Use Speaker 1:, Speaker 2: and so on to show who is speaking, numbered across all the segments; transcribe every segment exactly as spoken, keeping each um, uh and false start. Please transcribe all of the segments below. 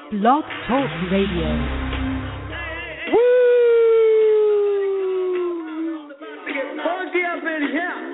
Speaker 1: Blog Talk Radio.
Speaker 2: Woo! Get funky up in here.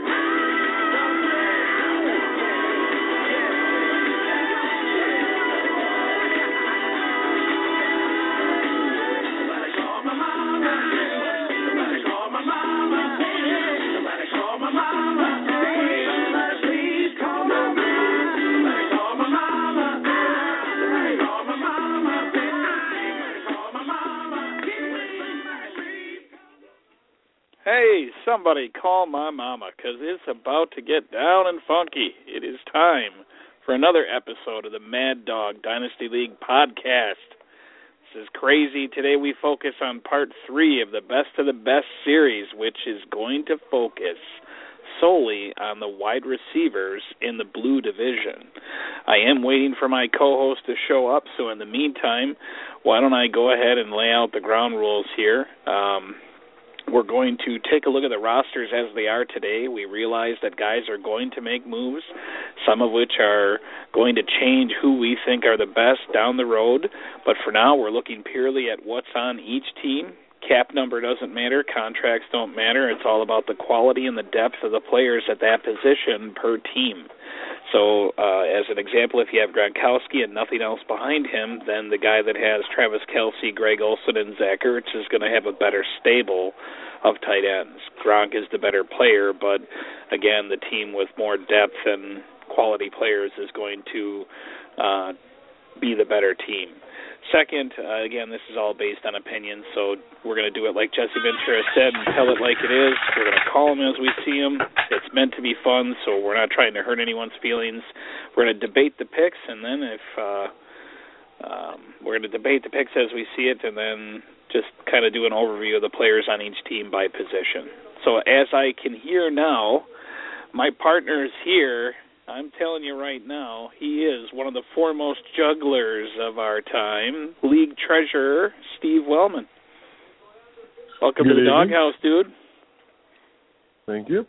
Speaker 3: Hey, somebody call my mama, because it's about to get down and funky. It is time for another episode of the Mad Dog Dynasty League podcast. This is crazy. Today we focus on part three of the Best of the Best series, which is going to focus solely on the wide receivers in the blue division. I am waiting for my co-host to show up, so in the meantime, why don't I go ahead and lay out the ground rules here. Um... We're going to take a look at the rosters as they are today. We realize that guys are going to make moves, some of which are going to change who we think are the best down the road. But for now, we're looking purely at what's on each team. Cap number doesn't matter. Contracts don't matter. It's all about the quality and the depth of the players at that position per team. So, uh, as an example, if you have Gronkowski and nothing else behind him, then the guy that has Travis Kelce, Greg Olsen, and Zach Ertz is going to have a better stable of tight ends. Gronk is the better player, but, again, the team with more depth and quality players is going to uh, be the better team. Second, uh, again, this is all based on opinion, so we're going to do it like Jesse Ventura said and tell it like it is. We're going to call them as we see them. It's meant to be fun, so we're not trying to hurt anyone's feelings. We're going to debate the picks, and then if uh, um, we're going to debate the picks as we see it, and then just kind of do an overview of the players on each team by position. So as I can hear now, my partner is here. I'm telling you right now, he is one of the foremost jugglers of our time, league treasurer, Steve Wellman. Welcome
Speaker 4: Good
Speaker 3: to the
Speaker 4: evening.
Speaker 3: Doghouse, dude.
Speaker 4: Thank you.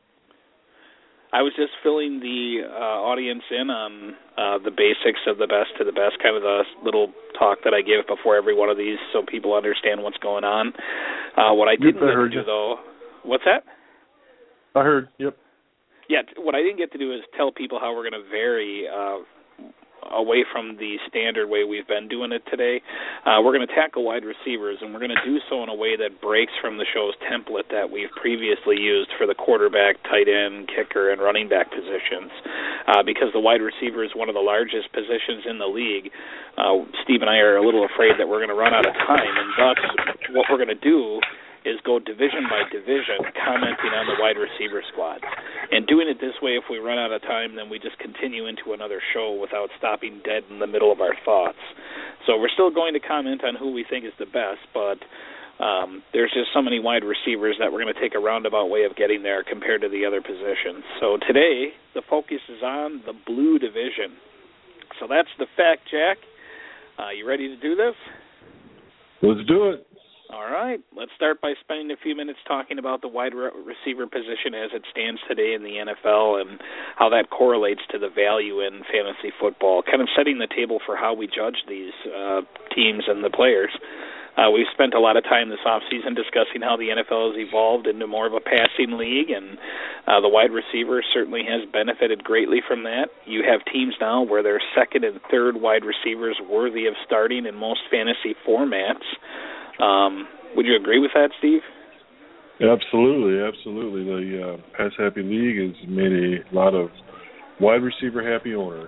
Speaker 3: I was just filling the uh, audience in on uh, the basics of the best to the best, kind of the little talk that I give before every one of these so people understand what's going on. Uh, what I didn't
Speaker 4: Yep, I
Speaker 3: get to
Speaker 4: heard
Speaker 3: do,
Speaker 4: you.
Speaker 3: though, what's that?
Speaker 4: I heard, yep.
Speaker 3: Yeah, what I didn't get to do is tell people how we're going to vary uh, away from the standard way we've been doing it today. Uh, we're going to tackle wide receivers, and we're going to do so in a way that breaks from the show's template that we've previously used for the quarterback, tight end, kicker, and running back positions. Uh, because the wide receiver is one of the largest positions in the league, uh, Steve and I are a little afraid that we're going to run out of time, and thus what we're going to do is go division by division, commenting on the wide receiver squad. And doing it this way, if we run out of time, then we just continue into another show without stopping dead in the middle of our thoughts. So we're still going to comment on who we think is the best, but um, there's just so many wide receivers that we're going to take a roundabout way of getting there compared to the other positions. So today, the focus is on the blue division. So that's the fact, Jack. Uh, you ready to do this?
Speaker 4: Let's do it.
Speaker 3: All right. Let's start by spending a few minutes talking about the wide re- receiver position as it stands today in the N F L and how that correlates to the value in fantasy football, kind of setting the table for how we judge these uh, teams and the players. Uh, we've spent a lot of time this offseason discussing how the N F L has evolved into more of a passing league, and uh, the wide receiver certainly has benefited greatly from that. You have teams now where their second and third wide receivers worthy of starting in most fantasy formats. Um, would you agree with that, Steve?
Speaker 4: Absolutely, absolutely. The uh, Pass Happy League has made a lot of wide receiver happy owners.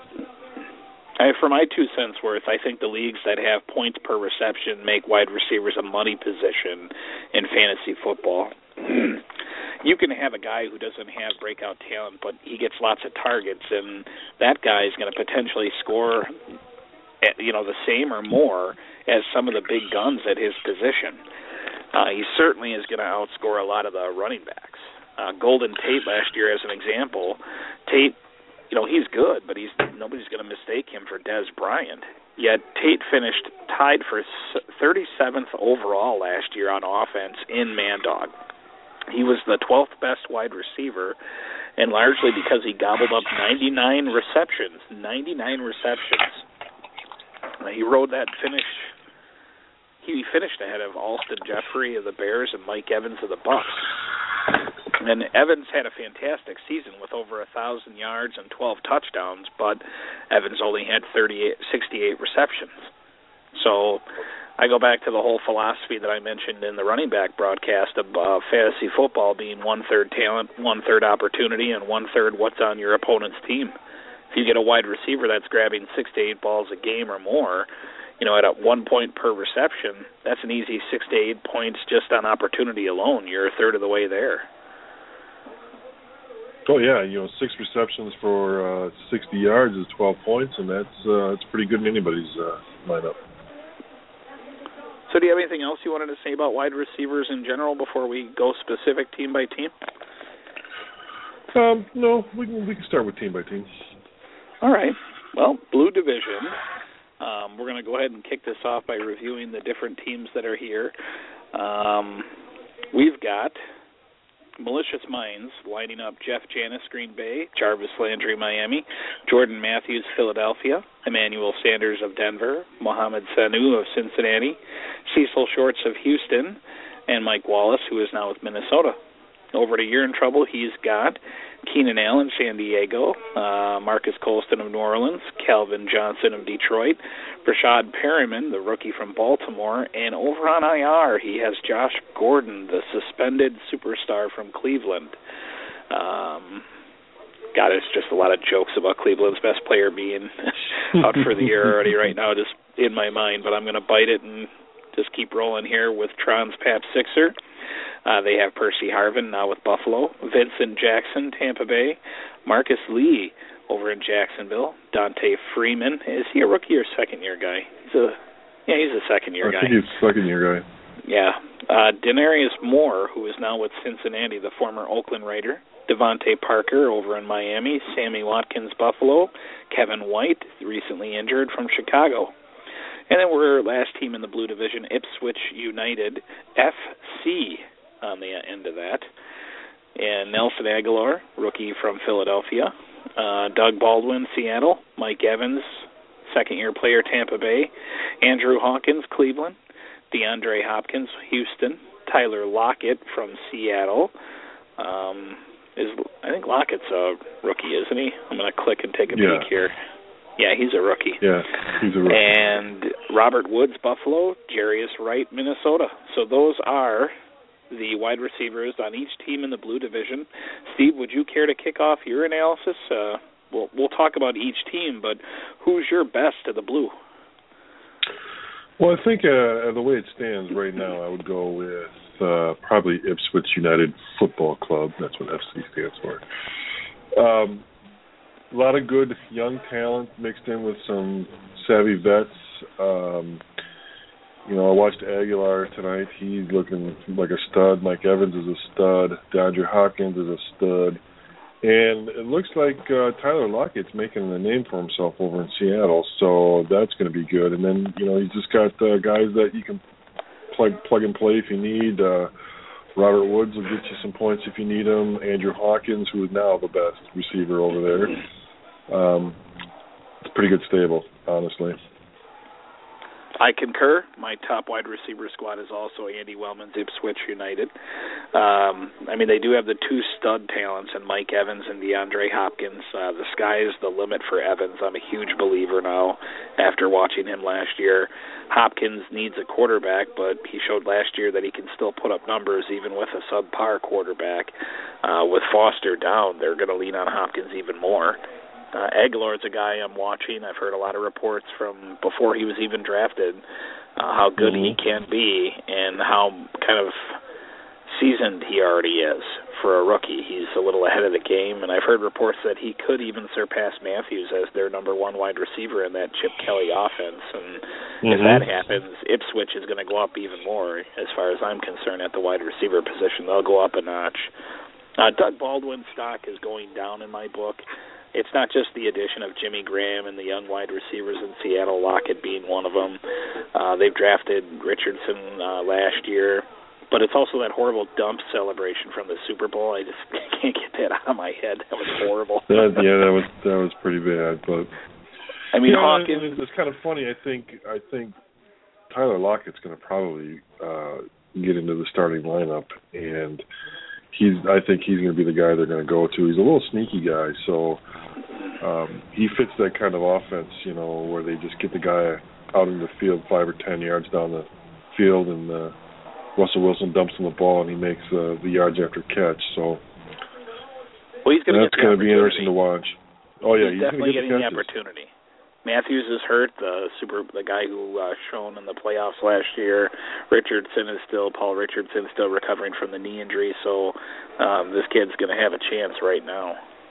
Speaker 3: I, for my two cents worth, I think the leagues that have points per reception make wide receivers a money position in fantasy football. You can have a guy who doesn't have breakout talent, but he gets lots of targets, and that guy is going to potentially score, you know, the same or more as some of the big guns at his position. Uh, he certainly is going to outscore a lot of the running backs. Uh, Golden Tate last year, as an example, Tate, you know, he's good, but he's nobody's going to mistake him for Dez Bryant. Yet Tate finished tied for thirty-seventh overall last year on offense in Man Dog. He was the twelfth best wide receiver, and largely because he gobbled up ninety-nine receptions, ninety-nine receptions. Uh, he rode that finish. He finished ahead of Alston Jeffrey of the Bears and Mike Evans of the Bucks. And Evans had a fantastic season with over one thousand yards and twelve touchdowns, but Evans only had thirty-eight, sixty-eight receptions. So I go back to the whole philosophy that I mentioned in the running back broadcast of uh, fantasy football being one-third talent, one-third opportunity, and one-third what's on your opponent's team. If you get a wide receiver that's grabbing six to eight balls a game or more, you know, at a one point per reception, that's an easy six to eight points just on opportunity alone. You're a third of the way there.
Speaker 4: Oh yeah, you know, six receptions for uh, sixty yards is twelve points, and that's uh, that's pretty good in anybody's uh, lineup.
Speaker 3: So, do you have anything else you wanted to say about wide receivers in general before we go specific team by team?
Speaker 4: Um, no, we can we can start with team by team.
Speaker 3: All right. Well, Blue Division. Um, we're going to go ahead and kick this off by reviewing the different teams that are here. Um, we've got Malicious Minds lining up Jeff Janis, Green Bay, Jarvis Landry, Miami, Jordan Matthews, Philadelphia, Emmanuel Sanders of Denver, Mohamed Sanu of Cincinnati, Cecil Shorts of Houston, and Mike Wallace, who is now with Minnesota. Over to You're in Trouble, he's got Keenan Allen, San Diego, uh, Marcus Colston of New Orleans, Calvin Johnson of Detroit, Rashad Perryman, the rookie from Baltimore, and over on I R, he has Josh Gordon, the suspended superstar from Cleveland. Um, God, it's just a lot of jokes about Cleveland's best player being out for the year already right now, just in my mind, but I'm going to bite it and just keep rolling here with Tron's Pap Sixer. Uh, they have Percy Harvin now with Buffalo, Vincent Jackson, Tampa Bay, Marcus Lee over in Jacksonville, Dante Freeman. Is he a rookie or second-year guy? He's a yeah, he's a second-year guy.
Speaker 4: I think he's a second-year guy.
Speaker 3: Yeah. Uh, Denarius Moore, who is now with Cincinnati, the former Oakland Raider, Devontae Parker over in Miami, Sammy Watkins, Buffalo, Kevin White, recently injured from Chicago. And then we're last team in the Blue Division, Ipswich United, F C on the end of that. And Nelson Aguilar, rookie from Philadelphia. Uh, Doug Baldwin, Seattle. Mike Evans, second-year player, Tampa Bay. Andrew Hawkins, Cleveland. DeAndre Hopkins, Houston. Tyler Lockett from Seattle. Um, is I think Lockett's a rookie, isn't he? I'm going to click and take a
Speaker 4: yeah.
Speaker 3: peek here. Yeah, he's a rookie.
Speaker 4: Yeah, he's a rookie.
Speaker 3: And Robert Woods, Buffalo, Jarius Wright, Minnesota. So those are the wide receivers on each team in the Blue Division. Steve, would you care to kick off your analysis? Uh, we'll, we'll talk about each team, but who's your best of the Blue?
Speaker 4: Well, I think uh, the way it stands right now, I would go with uh, probably Ipswich United Football Club. That's what F C stands for. Um, a lot of good young talent mixed in with some savvy vets. Um, you know, I watched Aguilar tonight. He's looking like a stud. Mike Evans is a stud. DeAndre Hopkins is a stud. And it looks like uh, Tyler Lockett's making a name for himself over in Seattle, so that's going to be good. And then, you know, he's just got uh, guys that you can plug plug and play if you need. Uh, Robert Woods will get you some points if you need him. Andrew Hawkins, who is now the best receiver over there. Um, it's a pretty good stable, honestly.
Speaker 3: I concur. My top wide receiver squad is also Andy Wellman's Ipswich United. Um, I mean, they do have the two stud talents in Mike Evans and DeAndre Hopkins. Uh, the sky is the limit for Evans. I'm a huge believer now after watching him last year. Hopkins needs a quarterback, but he showed last year that he can still put up numbers even with a subpar quarterback. Uh, with Foster down, they're going to lean on Hopkins even more. Uh, Aguilar is a guy I'm watching. I've heard a lot of reports from before he was even drafted, uh, how good
Speaker 4: mm-hmm.
Speaker 3: he can be and how kind of seasoned he already is for a rookie. He's a little ahead of the game, and I've heard reports that he could even surpass Matthews as their number one wide receiver in that Chip Kelly offense. And mm-hmm. if that happens, Ipswich is going to go up even more as far as I'm concerned at the wide receiver position. They'll go up a notch. Uh, Doug Baldwin's stock is going down in my book. It's not just the addition of Jimmy Graham and the young wide receivers in Seattle, Lockett being one of them. Uh, they've drafted Richardson uh, last year, but it's also that horrible dump celebration from the Super Bowl. I just can't get that out of my head. That was horrible.
Speaker 4: that, yeah, that was that was pretty bad. But
Speaker 3: I mean,
Speaker 4: yeah,
Speaker 3: Hawkins.
Speaker 4: It's, it's kind of funny. I think I think Tyler Lockett's going to probably uh, get into the starting lineup, and he's. I think he's going to be the guy they're going to go to. He's a little sneaky guy, so um, he fits that kind of offense, you know, where they just get the guy out in the field five or ten yards down the field, and uh, Russell Wilson dumps him the ball, and he makes uh, the yards after catch. So
Speaker 3: well, he's gonna
Speaker 4: that's going to be interesting to watch. Oh yeah,
Speaker 3: he's,
Speaker 4: he's
Speaker 3: definitely
Speaker 4: get
Speaker 3: getting
Speaker 4: the,
Speaker 3: the opportunity. Matthews is hurt, the super, the guy who uh, shone in the playoffs last year. Richardson is still, Paul Richardson is still recovering from the knee injury, so um, this kid's going to have a chance right now.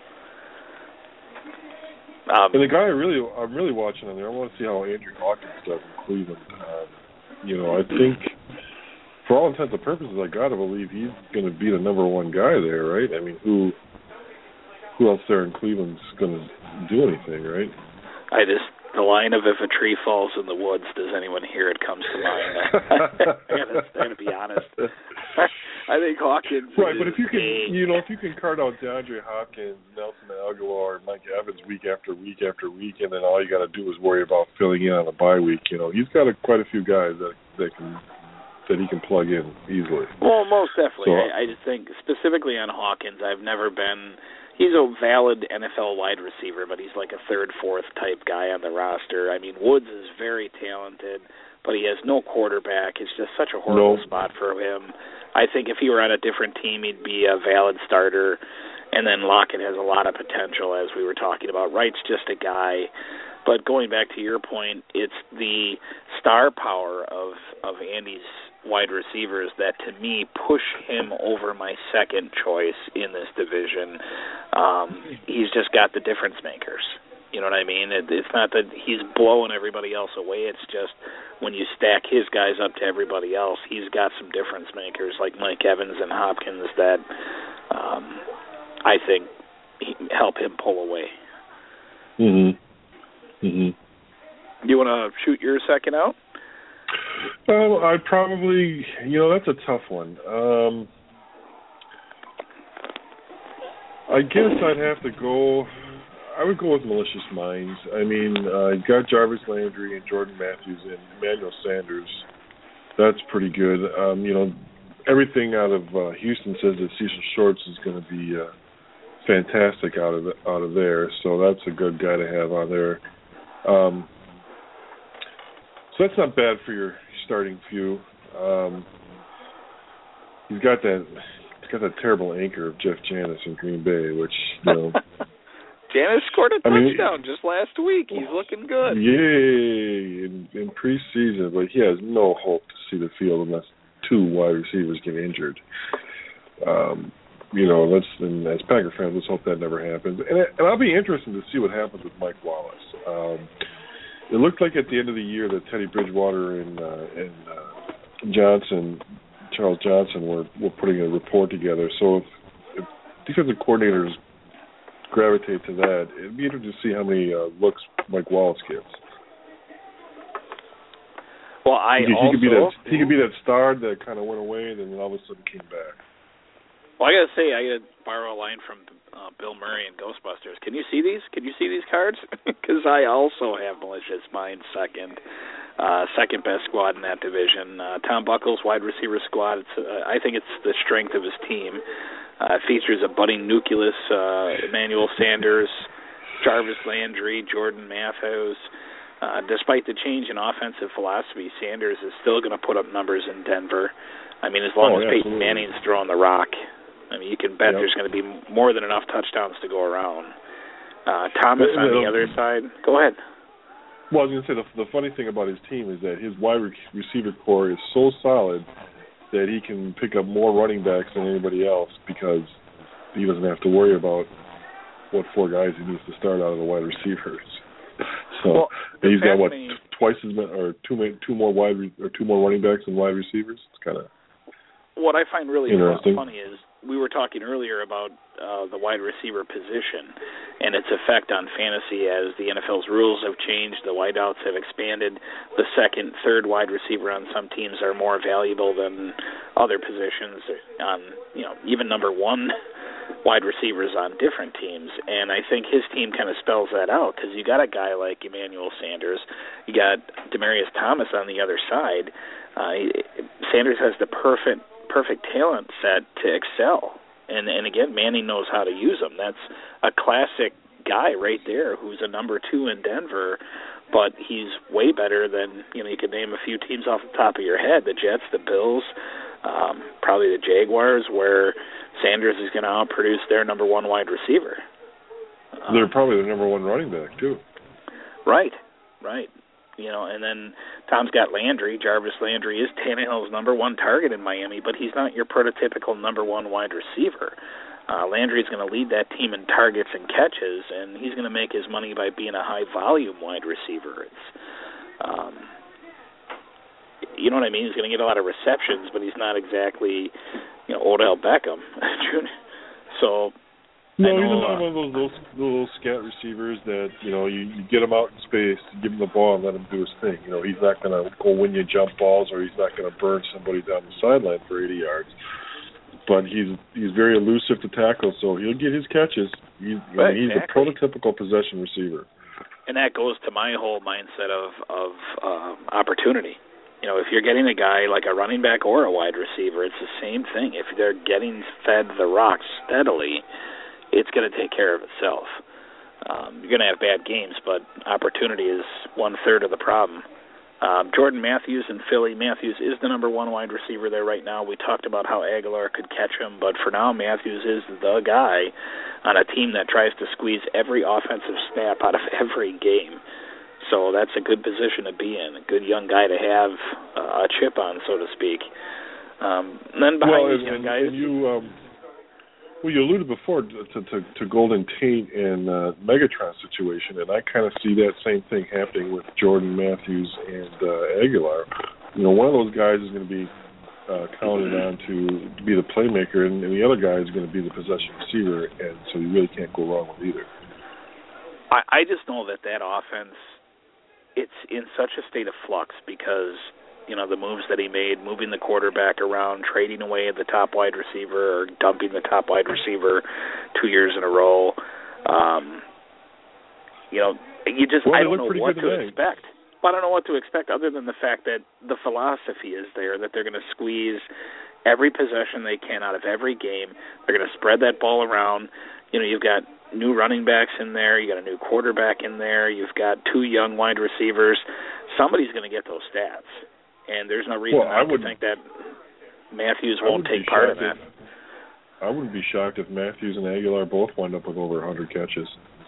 Speaker 3: Um,
Speaker 4: and the guy I really, I'm really watching on there. I want to see how Andrew Hawkins does in Cleveland. Um, you know, I think for all intents and purposes, I got to believe he's going to be the number one guy there, right? I mean, who, who else there in Cleveland's going to do anything, right?
Speaker 3: I just, the line of if a tree falls in the woods, does anyone hear it comes to mind. I gotta, I gotta be honest. I think Hawkins
Speaker 4: right,
Speaker 3: is
Speaker 4: but if you can,
Speaker 3: a,
Speaker 4: you know, if you can cart out DeAndre Hopkins, Nelson Aguilar, and Mike Evans week after week after week, and then all you got to do is worry about filling in on a bye week, you know, he's got a, quite a few guys that that can that he can plug in easily.
Speaker 3: Well, most definitely.
Speaker 4: So,
Speaker 3: I, I just think specifically on Hawkins, I've never been. He's a valid N F L wide receiver, but he's like a third, fourth type guy on the roster. I mean, Woods is very talented, but he has no quarterback. It's just such a horrible
Speaker 4: no.
Speaker 3: spot for him. I think if he were on a different team, he'd be a valid starter. And then Lockett has a lot of potential, as we were talking about. Wright's just a guy. But going back to your point, it's the star power of, of Andy's wide receivers that, to me, push him over my second choice in this division. Um, he's just got the difference makers. You know what I mean? It, it's not that he's blowing everybody else away. It's just when you stack his guys up to everybody else, he's got some difference makers like Mike Evans and Hopkins that um, I think help him pull away.
Speaker 4: Mm-hmm. Mm-hmm.
Speaker 3: You want to shoot your second out?
Speaker 4: Um, I'd probably, you know, that's a tough one. Um, I guess I'd have to go, I would go with Malicious Minds. I mean, uh, you've got Jarvis Landry and Jordan Matthews and Emmanuel Sanders. That's pretty good. Um, you know, everything out of uh, Houston says that Cecil Shorts is going to be uh, fantastic out of the, out of there, so that's a good guy to have on there. Um, so that's not bad for your starting few. Um, he's got that. He's got that terrible anchor of Jeff Janis in Green Bay, which you know.
Speaker 3: Janis scored a
Speaker 4: I
Speaker 3: touchdown
Speaker 4: mean,
Speaker 3: just last week. He's looking good.
Speaker 4: Yay! In, in preseason, but he has no hope to see the field unless two wide receivers get injured. Um, you know, let's and as Packer fans, let's hope that never happens. And, and I'll be interested to see what happens with Mike Wallace. Um, it looked like at the end of the year that Teddy Bridgewater and uh, and uh, Johnson, Charles Johnson, were were putting a report together. So if, if defensive coordinators gravitate to that, it'd be interesting to see how many uh, looks Mike Wallace gets.
Speaker 3: Well, I
Speaker 4: he,
Speaker 3: also
Speaker 4: he could be that he could be that star that kind of went away and then all of a sudden came back.
Speaker 3: Well, I gotta say, I gotta borrow a line from uh, Bill Murray in Ghostbusters. Can you see these? Can you see these cards? Because I also have Malicious Mind second, uh, second best squad in that division. Uh, Tom Buckles wide receiver squad. It's, uh, I think it's the strength of his team. Uh, it features a budding nucleus, uh, Emmanuel Sanders, Jarvis Landry, Jordan Matthews. Uh, despite the change in offensive philosophy, Sanders is still going to put up numbers in Denver. I mean, as long
Speaker 4: oh,
Speaker 3: as
Speaker 4: yeah,
Speaker 3: Peyton
Speaker 4: absolutely.
Speaker 3: Manning's throwing the rock, I mean, you can bet
Speaker 4: yep.
Speaker 3: there's going to be more than enough touchdowns to go around. Uh, Thomas
Speaker 4: but,
Speaker 3: on the
Speaker 4: uh,
Speaker 3: other side. Go ahead.
Speaker 4: Well, I was going to say, the, the funny thing about his team is that his wide receiver core is so solid that he can pick up more running backs than anybody else because he doesn't have to worry about what four guys he needs to start out of the wide receivers. So
Speaker 3: well,
Speaker 4: he's got what
Speaker 3: fascinating...
Speaker 4: twice as many, or two two more wide re, or two more running backs than wide receivers. It's kind of
Speaker 3: what I find really
Speaker 4: interesting.
Speaker 3: funny is we were talking earlier about uh, the wide receiver position and its effect on fantasy as the N F L's rules have changed, the wideouts have expanded, the second, third wide receiver on some teams are more valuable than other positions on, you know, even number one. wide receivers on different teams, and I think his team kind of spells that out because you got a guy like Emmanuel Sanders, you got Demaryius Thomas on the other side. Uh, Sanders has the perfect perfect talent set to excel, and and again, Manning knows how to use him. That's a classic guy right there who's a number two in Denver, but he's way better than, you know, you could name a few teams off the top of your head, the Jets, the Bills, um, probably the Jaguars, where Sanders is going to outproduce their number one wide receiver. Um,
Speaker 4: They're probably the number one running back, too.
Speaker 3: Right, right. You know, and then Tom's got Landry. Jarvis Landry is Tannehill's number one target in Miami, but he's not your prototypical number one wide receiver. Uh, Landry is going to lead that team in targets and catches, and he's going to make his money by being a high-volume wide receiver. It's, um, you know what I mean? He's going to get a lot of receptions, but he's not exactly, you know, Odell Beckham. so,
Speaker 4: no,
Speaker 3: I know,
Speaker 4: he's not
Speaker 3: uh,
Speaker 4: one of those little, little scat receivers that, you know, you, you get him out in space, give him the ball, and let him do his thing. You know, he's not going to go win you jump balls, or he's not going to burn somebody down the sideline for eighty yards. But he's he's very elusive to tackle, so he'll get his catches. He's,
Speaker 3: right,
Speaker 4: he's
Speaker 3: exactly.
Speaker 4: a prototypical possession receiver.
Speaker 3: And that goes to my whole mindset of, of um, opportunity. You know, if you're getting a guy like a running back or a wide receiver, it's the same thing. If they're getting fed the rock steadily, it's going to take care of itself. Um, you're going to have bad games, but opportunity is one-third of the problem. Um, Jordan Matthews in Philly. Matthews is the number one wide receiver there right now. We talked about how Aguilar could catch him, but for now, Matthews is the guy on a team that tries to squeeze every offensive snap out of every game. So that's a good position to be in, a good young guy to have uh, a chip on, so to speak. Um, and then behind
Speaker 4: well,
Speaker 3: these
Speaker 4: and,
Speaker 3: young guys...
Speaker 4: And you, um, well, you alluded before to, to, to Golden Tate and uh, Megatron situation, and I kind of see that same thing happening with Jordan Matthews and uh, Aguilar. You know, one of those guys is going to be uh, counted on to be the playmaker, and, and the other guy is going to be the possession receiver, and so you really can't go wrong with either.
Speaker 3: I, I just know that that offense, it's in such a state of flux because, you know, the moves that he made, moving the quarterback around, trading away the top wide receiver or dumping the top wide receiver two years in a row. Um, you know, you just,
Speaker 4: well,
Speaker 3: I don't know what to
Speaker 4: today.
Speaker 3: expect. I don't know what to expect other than the fact that the philosophy is there, that they're going to squeeze every possession they can out of every game. They're going to spread that ball around. You know, you've got new running backs in there. You got a new quarterback in there. You've got two young wide receivers. Somebody's going to get those stats. And there's no reason
Speaker 4: well,
Speaker 3: not
Speaker 4: I would,
Speaker 3: to think that Matthews won't take part in that.
Speaker 4: If, I wouldn't be shocked if Matthews and Aguilar both wind up with over one hundred catches.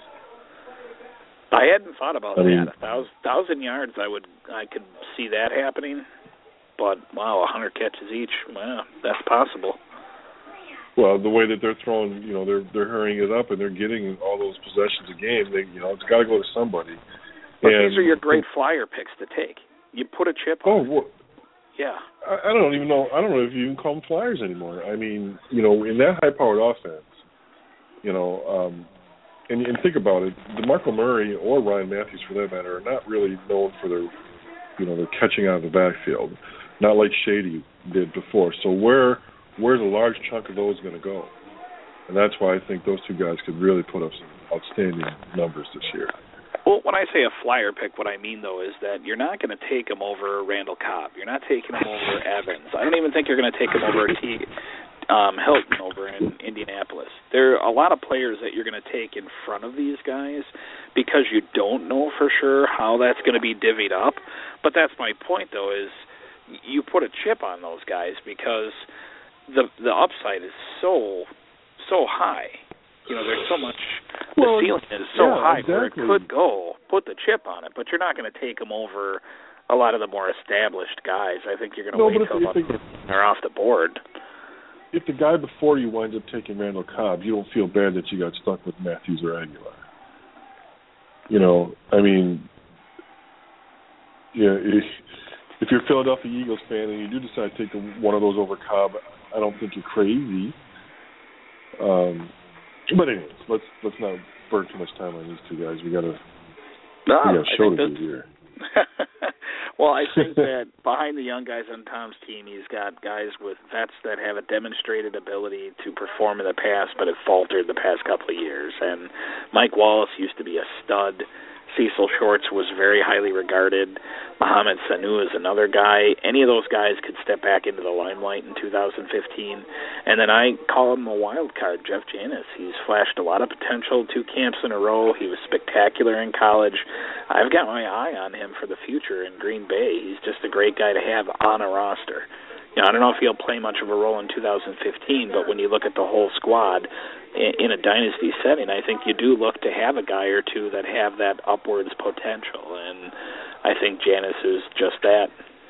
Speaker 3: I hadn't thought about
Speaker 4: I
Speaker 3: that.
Speaker 4: mean,
Speaker 3: A thousand, thousand yards, I would, I could see that happening. But wow, a hundred catches each, well, that's possible.
Speaker 4: Well, the way that they're throwing, you know, they're they're hurrying it up and they're getting all those possessions a game. They, you know, it's got to go to somebody.
Speaker 3: But
Speaker 4: and,
Speaker 3: these are your great flyer picks to take. You put a chip
Speaker 4: oh,
Speaker 3: on.
Speaker 4: Well,
Speaker 3: yeah.
Speaker 4: I, I don't even know. I don't know if you even call them flyers anymore. I mean, you know, in that high-powered offense, you know, um, and, and think about it, DeMarco Murray or Ryan Matthews, for that matter, are not really known for their, you know, their catching out of the backfield, not like Shady did before. So where where's a large chunk of those going to go? And that's why I think those two guys could really put up some outstanding numbers this year.
Speaker 3: Well, when I say a flyer pick, what I mean, though, is that you're not going to take him over Randall Cobb. You're not taking him over Evans. I don't even think you're going to take him over T. Um, Hilton over in Indianapolis. There are a lot of players that you're going to take in front of these guys because you don't know for sure how that's going to be divvied up. But that's my point, though, is you put a chip on those guys because the the upside is so so high. You know, there's so much, the
Speaker 4: well,
Speaker 3: ceiling is so
Speaker 4: yeah,
Speaker 3: high
Speaker 4: exactly.
Speaker 3: where it could go. Put the chip on it, but you're not going to take them over a lot of the more established guys. I think you're going to
Speaker 4: no,
Speaker 3: wait
Speaker 4: but
Speaker 3: until
Speaker 4: if, if
Speaker 3: they're off the board.
Speaker 4: If the guy before you winds up taking Randall Cobb, you don't feel bad that you got stuck with Matthews or Aguilar. You know, I mean, yeah, if, if you're a Philadelphia Eagles fan and you do decide to take one of those over Cobb, I don't think you're crazy. Um, but anyways, let's let's not burn too much time on these two guys. We got a
Speaker 3: no,
Speaker 4: we got a show to
Speaker 3: do
Speaker 4: here.
Speaker 3: Well, Well, I think that behind the young guys on Tom's team, he's got guys with vets that have a demonstrated ability to perform in the past, but have faltered the past couple of years. And Mike Wallace used to be a stud. Cecil Shorts was very highly regarded. Mohamed Sanu is another guy. Any of those guys could step back into the limelight in two thousand fifteen. And then I call him a wild card, Jeff Janis. He's flashed a lot of potential, two camps in a row. He was spectacular in college. I've got my eye on him for the future in Green Bay. He's just a great guy to have on a roster. You know, I don't know if he'll play much of a role in two thousand fifteen, but when you look at the whole squad in a dynasty setting, I think you do look to have a guy or two that have that upwards potential, and I think Janis is just that.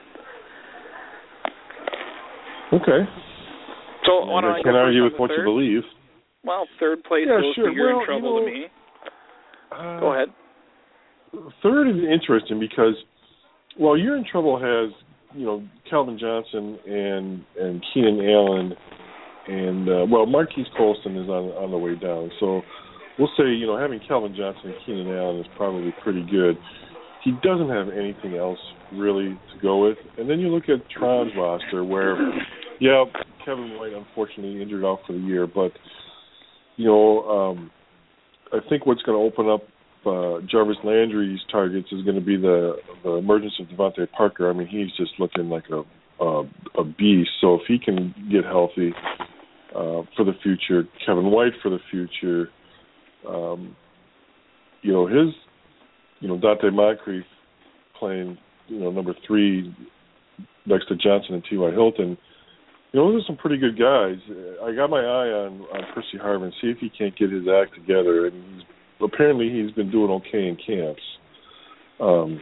Speaker 4: Okay.
Speaker 3: So I
Speaker 4: can't argue with what
Speaker 3: third?
Speaker 4: you believe.
Speaker 3: Well, third place
Speaker 4: yeah,
Speaker 3: goes
Speaker 4: sure.
Speaker 3: to You're
Speaker 4: well,
Speaker 3: in Trouble
Speaker 4: you know,
Speaker 3: to me.
Speaker 4: Uh,
Speaker 3: Go ahead.
Speaker 4: Third is interesting because, well, You're in Trouble has, you know, Calvin Johnson and and Keenan Allen, and uh, well, Marquise Colston is on on the way down. So we'll say, you know, having Calvin Johnson and Keenan Allen is probably pretty good. He doesn't have anything else really to go with. And then you look at Tron's roster where, yeah, Kevin White unfortunately injured out for the year, but you know, um, I think what's going to open up Uh, Jarvis Landry's targets is going to be the, the emergence of Devontae Parker. I mean, he's just looking like a a, a beast. So if he can get healthy uh, for the future, Kevin White for the future, um, you know, his, you know, Dante Moncrief playing, you know, number three next to Johnson and T Y. Hilton. You know, those are some pretty good guys. I got my eye on, on Percy Harvin, see if he can't get his act together. And he's apparently he's been doing okay in camps. Um,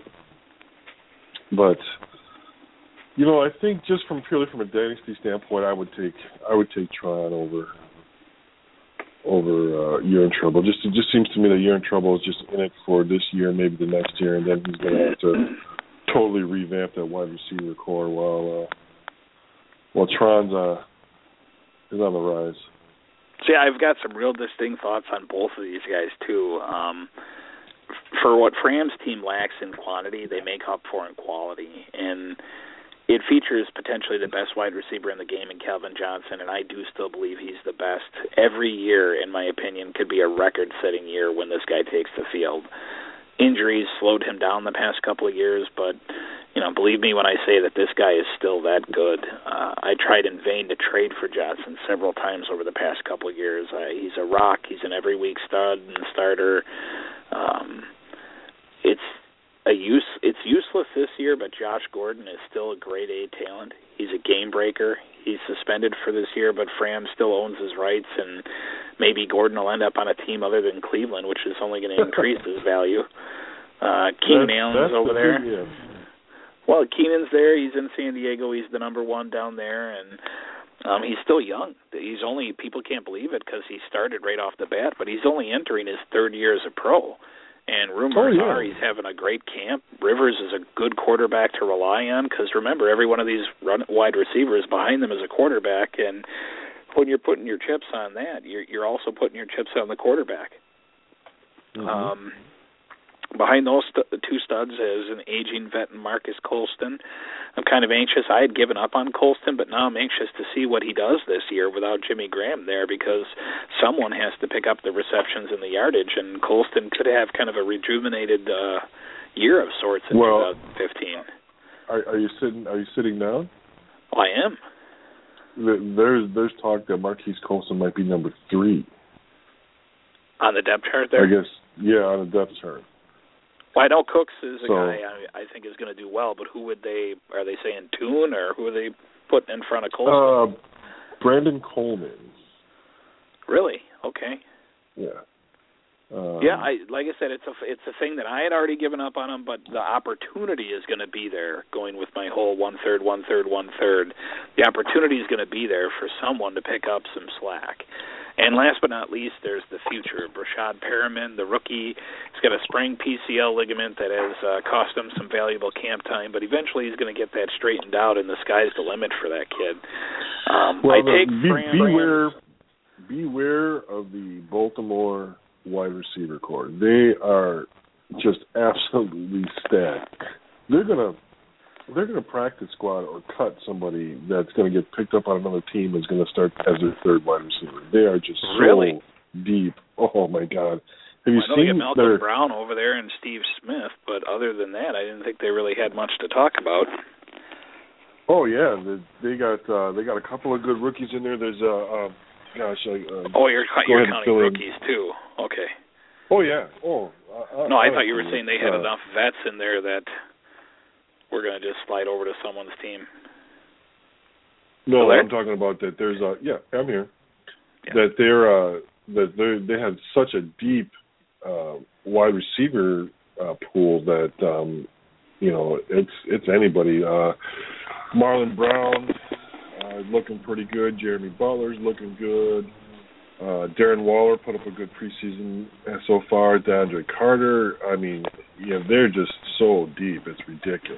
Speaker 4: but, you know, I think just from purely from a dynasty standpoint, I would take I would take Tron over over uh, You're in Trouble. Just it just seems to me that You're in Trouble is just in it for this year, maybe the next year, and then he's going to have to totally revamp that wide receiver core while uh, while Tron's uh, is on the rise.
Speaker 3: See, I've got some real distinct thoughts on both of these guys, too. Um, for what Fram's team lacks in quantity, they make up for in quality. And it features potentially the best wide receiver in the game in Calvin Johnson, and I do still believe he's the best. Every year, in my opinion, could be a record-setting year when this guy takes the field. Injuries slowed him down the past couple of years, but, you know, believe me when I say that this guy is still that good. Uh, I tried in vain to trade for Johnson several times over the past couple of years. Uh, he's a rock. He's an every-week stud and starter. Um, it's a use. It's useless this year, but Josh Gordon is still a grade A talent. He's a game breaker. He's suspended for this year, but Fram still owns his rights, and maybe Gordon will end up on a team other than Cleveland, which is only going to increase his value. Uh, Keenan Allen's over there.
Speaker 4: Good, yeah.
Speaker 3: Well, Keenan's there. He's in San Diego. He's the number one down there, and um, he's still young. He's only people can't believe it because he started right off the bat, but he's only entering his third year as a pro. And rumors
Speaker 4: oh, yeah.
Speaker 3: are he's having a great camp. Rivers is a good quarterback to rely on because, remember, every one of these run, wide receivers behind them is a quarterback. And when you're putting your chips on that, you're, you're also putting your chips on the quarterback.
Speaker 4: Mm-hmm.
Speaker 3: Um, behind those st- two studs is an aging vet, Marcus Colston. I'm kind of anxious. I had given up on Colston, but now I'm anxious to see what he does this year without Jimmy Graham there because someone has to pick up the receptions and the yardage, and Colston could have kind of a rejuvenated uh, year of sorts in
Speaker 4: well,
Speaker 3: twenty fifteen.
Speaker 4: Are, are you sitting? Are you sitting down?
Speaker 3: Oh, I am.
Speaker 4: There's there's talk that Marquise Colston might be number three
Speaker 3: on the depth chart there.
Speaker 4: I guess yeah, on the depth chart.
Speaker 3: Well, I know Cooks is a
Speaker 4: so,
Speaker 3: guy I, I think is going to do well, but who would they, are they saying Toon, or who are they putting in front of Colston?
Speaker 4: Uh, Brandon Coleman.
Speaker 3: Really? Okay.
Speaker 4: Yeah. Um,
Speaker 3: yeah, I like I said, it's a, it's a thing that I had already given up on him, but the opportunity is going to be there, going with my whole one-third, one-third, one-third. The opportunity is going to be there for someone to pick up some slack. And last but not least, there's the future. Brashad Perriman, the rookie, he's got a sprained P C L ligament that has uh, cost him some valuable camp time, but eventually he's going to get that straightened out, and the sky's the limit for that kid. Um,
Speaker 4: well,
Speaker 3: I take
Speaker 4: be,
Speaker 3: Fran
Speaker 4: beware, beware of the Baltimore wide receiver core. They are just absolutely stacked. They're gonna they're going to practice squad or cut somebody that's going to get picked up on another team and is going to start as their third wide receiver. They are just
Speaker 3: really
Speaker 4: so deep. Oh my God! Have you
Speaker 3: well, I know
Speaker 4: seen
Speaker 3: they get Malcolm
Speaker 4: their...
Speaker 3: Brown over there and Steve Smith, but other than that, I didn't think they really had much to talk about.
Speaker 4: Oh yeah, they, they got uh, they got a couple of good rookies in there. There's a uh, uh, gosh. Uh,
Speaker 3: oh, you're you're counting
Speaker 4: rookies
Speaker 3: in. too. Okay.
Speaker 4: Oh yeah. Oh. Uh,
Speaker 3: no, I thought you were saying they had
Speaker 4: uh,
Speaker 3: enough vets in there that we're going to just slide over to someone's team.
Speaker 4: No, I'm talking about that. There's a yeah. I'm here. Yeah. That they're uh, that they they have such a deep uh, wide receiver uh, pool that um, you know it's it's anybody. Uh, Marlon Brown uh, looking pretty good. Jeremy Butler's looking good. Uh, Darren Waller put up a good preseason so far. DeAndre Carter. I mean, yeah, they're just so deep. It's ridiculous.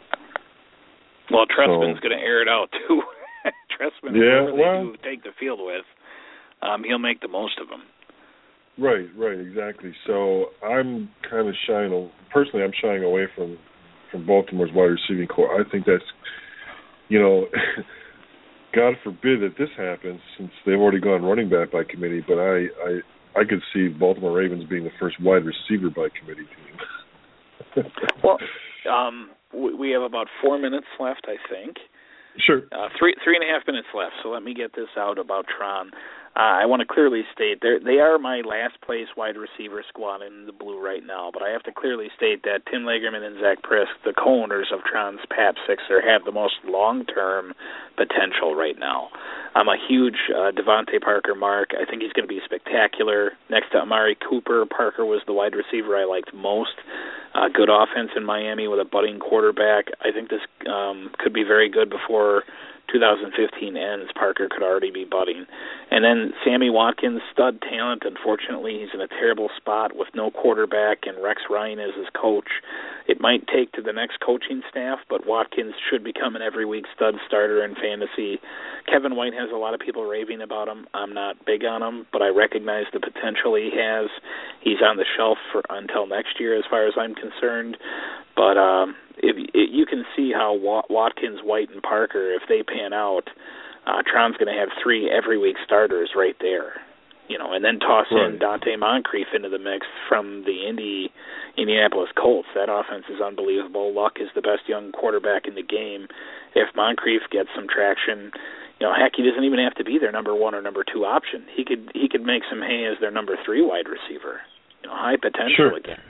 Speaker 3: Well, Trestman's so, going to air it out too. Trestman,
Speaker 4: yeah,
Speaker 3: whoever
Speaker 4: well,
Speaker 3: they do take the field with, um, he'll make the most of them.
Speaker 4: Right, right, exactly. So I'm kind of shying. Personally, I'm shying away from from Baltimore's wide receiving core. I think that's, you know. God forbid that this happens, since they've already gone running back by committee. But I, I, I could see Baltimore Ravens being the first wide receiver by committee team.
Speaker 3: Well, um, we have about four minutes left, I think.
Speaker 4: Sure.
Speaker 3: Uh, three, three and a half minutes left. So let me get this out about Tron. Uh, I want to clearly state they are my last place wide receiver squad in the blue right now, but I have to clearly state that Tim Lagerman and Zach Prisk, the co-owners of Tron's Pap Sixer, have the most long-term potential right now. I'm a huge uh, Devontae Parker mark. I think he's going to be spectacular. Next to Amari Cooper, Parker was the wide receiver I liked most. Uh, good offense in Miami with a budding quarterback. I think this um, could be very good before two thousand fifteen ends. Parker could already be budding. And then Sammy Watkins, stud talent. Unfortunately, he's in a terrible spot with no quarterback and Rex Ryan as his coach. It might take to the next coaching staff, but Watkins should become an every week stud starter in fantasy. Kevin White has a lot of people raving about him. I'm not big on him, but I recognize the potential he has. He's on the shelf for until next year as far as I'm concerned. But um, if, if you can see how Watkins, White, and Parker, if they pan out, uh, Tron's going to have three every week starters right there. You know, and then toss
Speaker 4: right.
Speaker 3: in Dante Moncrief into the mix from the Indy, Indianapolis Colts. That offense is unbelievable. Luck is the best young quarterback in the game. If Moncrief gets some traction, you know, heck, he doesn't even have to be their number one or number two option. He could he could make some hay as their number three wide receiver. You know, high potential
Speaker 4: sure.
Speaker 3: again.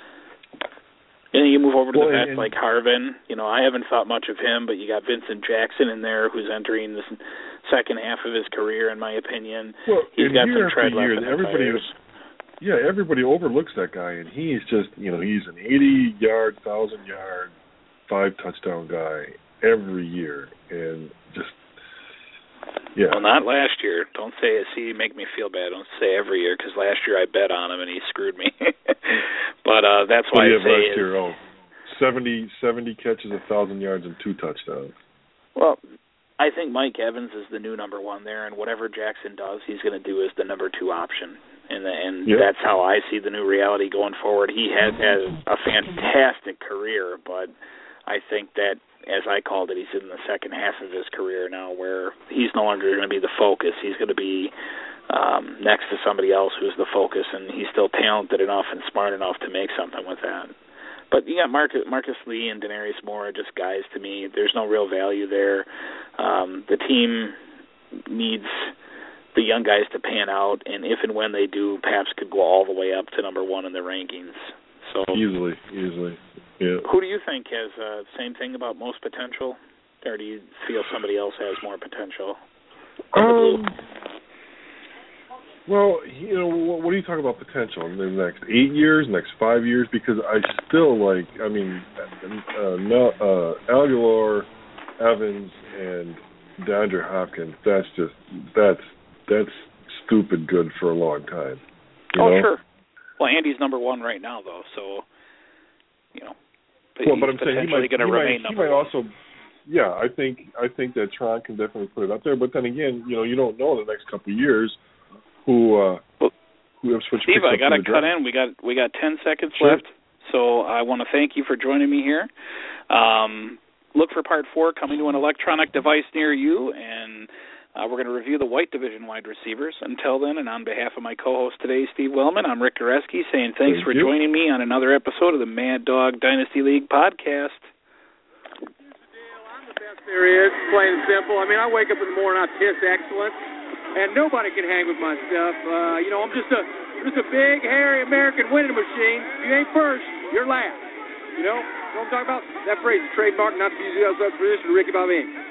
Speaker 3: And you move over to
Speaker 4: well,
Speaker 3: the vets like Harvin. You know, I haven't thought much of him, but you got Vincent Jackson in there who's entering this second half of his career, in my opinion.
Speaker 4: Well,
Speaker 3: he's got some tread left
Speaker 4: year,
Speaker 3: in
Speaker 4: everybody
Speaker 3: tires.
Speaker 4: Yeah, everybody overlooks that guy, and he's just, you know, he's an eighty-yard, one thousand-yard, five-touchdown guy every year, and just, yeah.
Speaker 3: Well, not last year. Don't say, see, make me feel bad. Don't say every year, because last year I bet on him, and he screwed me. But uh, that's why
Speaker 4: well,
Speaker 3: I say
Speaker 4: last
Speaker 3: is,
Speaker 4: year, oh, seventy, seventy catches, one thousand yards, and two touchdowns.
Speaker 3: Well, I think Mike Evans is the new number one there, and whatever Jackson does, he's going to do as the number two option. And and
Speaker 4: yep.
Speaker 3: that's how I see the new reality going forward. He has, has a fantastic career, but I think that, as I called it, he's in the second half of his career now where he's no longer going to be the focus. He's going to be um, next to somebody else who's the focus, and he's still talented enough and smart enough to make something with that. But you got Marcus, Marcus Lee and Denarius Moore are just guys to me. There's no real value there. Um, the team needs the young guys to pan out, and if and when they do, Paps could go all the way up to number one in the rankings. So
Speaker 4: easily, easily, yeah.
Speaker 3: Who do you think has uh, same thing about most potential, or do you feel somebody else has more potential?
Speaker 4: Um. Well, you know, what do you talk about potential in the next eight years, next five years? Because I still like, I mean, uh, no, uh, Aguilar, Evans, and DeAndre Hopkins. That's just that's that's stupid good for a long time. You
Speaker 3: oh,
Speaker 4: know?
Speaker 3: Sure. Well, Andy's number one right now, though, so you know. But
Speaker 4: well,
Speaker 3: he's
Speaker 4: but I'm saying he might,
Speaker 3: going to
Speaker 4: he
Speaker 3: remain
Speaker 4: might,
Speaker 3: number
Speaker 4: he might
Speaker 3: one.
Speaker 4: also. Yeah, I think I think that Tron can definitely put it up there. But then again, you know, you don't know the next couple of years. Who, uh,
Speaker 3: well,
Speaker 4: who Ipswich
Speaker 3: Steve,
Speaker 4: picks
Speaker 3: I
Speaker 4: up
Speaker 3: got to cut
Speaker 4: draft.
Speaker 3: in. We got we got ten seconds
Speaker 4: sure.
Speaker 3: left, so I want to thank you for joining me here. Um, look for part four coming to an electronic device near you, and uh, we're going to review the white division wide receivers. Until then, and on behalf of my co-host today, Steve Wellman, I'm Rick Goreski saying thanks
Speaker 4: Thank
Speaker 3: for
Speaker 4: you.
Speaker 3: joining me on another episode of the Mad Dog Dynasty League podcast.
Speaker 2: I'm the best there is, plain and simple. I mean, I wake up in the morning, I piss excellence, and nobody can hang with my stuff. Uh, you know, I'm just a just a big, hairy American winning machine. If you ain't first, you're last. You know, what I'm talking about? That phrase is trademark, not to use it outside tradition, Ricky Bobby.